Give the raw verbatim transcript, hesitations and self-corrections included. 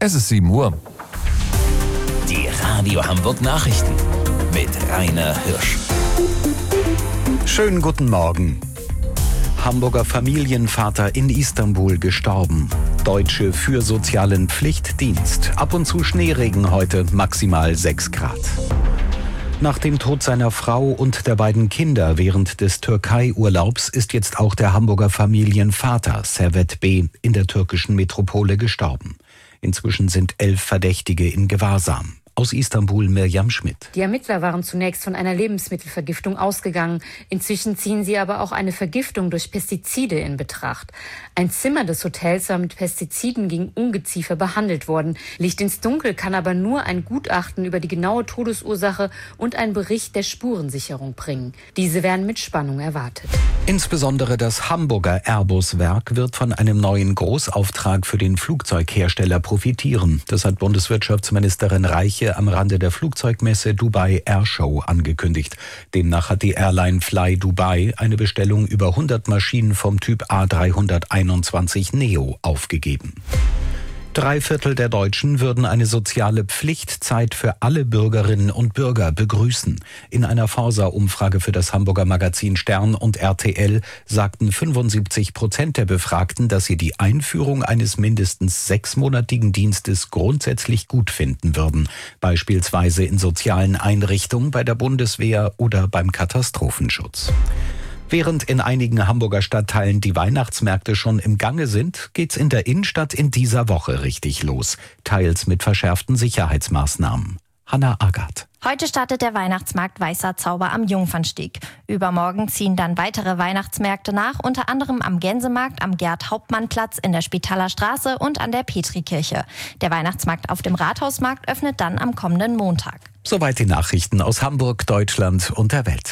Es ist sieben Uhr. Die Radio Hamburg Nachrichten mit Rainer Hirsch. Schönen guten Morgen. Hamburger Familienvater in Istanbul gestorben. Deutsche für sozialen Pflichtdienst. Ab und zu Schneeregen heute, maximal sechs Grad. Nach dem Tod seiner Frau und der beiden Kinder während des Türkei-Urlaubs ist jetzt auch der Hamburger Familienvater Servet B. in der türkischen Metropole gestorben. Inzwischen sind elf Verdächtige in Gewahrsam. Aus Istanbul Mirjam Schmidt. Die Ermittler waren zunächst von einer Lebensmittelvergiftung ausgegangen. Inzwischen ziehen sie aber auch eine Vergiftung durch Pestizide in Betracht. Ein Zimmer des Hotels war mit Pestiziden gegen Ungeziefer behandelt worden. Licht ins Dunkel kann aber nur ein Gutachten über die genaue Todesursache und ein Bericht der Spurensicherung bringen. Diese werden mit Spannung erwartet. Insbesondere das Hamburger Airbus-Werk wird von einem neuen Großauftrag für den Flugzeughersteller profitieren. Das hat Bundeswirtschaftsministerin Reiche am Rande der Flugzeugmesse Dubai Airshow angekündigt. Demnach hat die Airline Fly Dubai eine Bestellung über hundert Maschinen vom Typ A dreihunderteinundzwanzig Neo aufgegeben. Drei Viertel der Deutschen würden eine soziale Pflichtzeit für alle Bürgerinnen und Bürger begrüßen. In einer Forsa-Umfrage für das Hamburger Magazin Stern und R T L sagten fünfundsiebzig Prozent der Befragten, dass sie die Einführung eines mindestens sechsmonatigen Dienstes grundsätzlich gut finden würden. Beispielsweise in sozialen Einrichtungen, bei der Bundeswehr oder beim Katastrophenschutz. Während in einigen Hamburger Stadtteilen die Weihnachtsmärkte schon im Gange sind, geht's in der Innenstadt in dieser Woche richtig los. Teils mit verschärften Sicherheitsmaßnahmen. Hanna Agathe. Heute startet der Weihnachtsmarkt Weißer Zauber am Jungfernstieg. Übermorgen ziehen dann weitere Weihnachtsmärkte nach, unter anderem am Gänsemarkt, am Gerd-Hauptmann-Platz, in der Spitaler Straße und an der Petrikirche. Der Weihnachtsmarkt auf dem Rathausmarkt öffnet dann am kommenden Montag. Soweit die Nachrichten aus Hamburg, Deutschland und der Welt.